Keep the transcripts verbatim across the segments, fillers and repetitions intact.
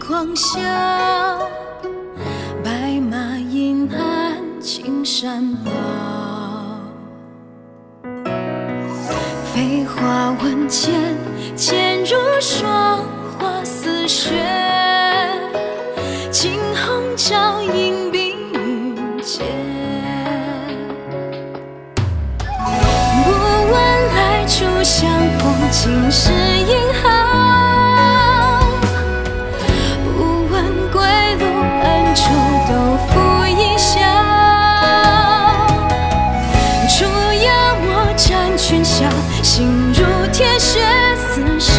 狂笑，白马银鞍青山宝。飞花问剑，剑如霜，花似雪。惊鸿照影碧云间，不问来处相逢尽是英豪，不问归路恩仇都付一笑。初仰我战群笑，心如铁血厮烧。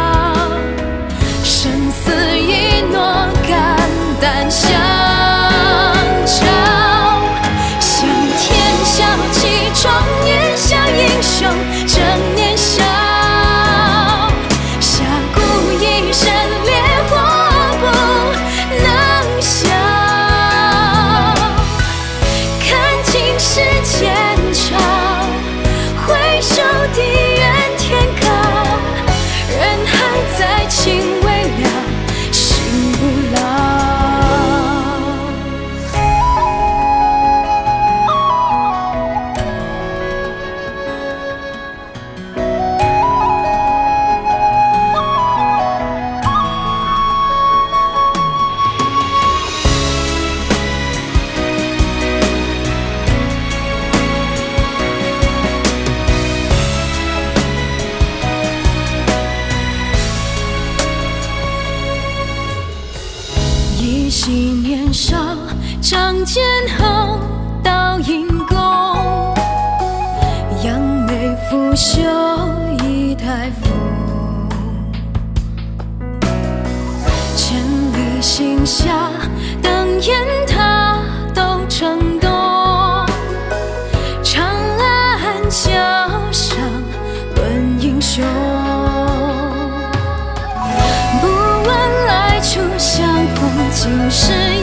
生死一诺，肝胆相照。向天笑气壮年，向英雄正年少。侠骨一身烈火不能消。看尽世间潮，回首地远天高。人还在，情未了，心不老。依稀年少，仗剑后刀引弓。扬眉拂袖一台风，千里行侠登雁塔都成功。长安桥上论英雄，不问来处相逢尽是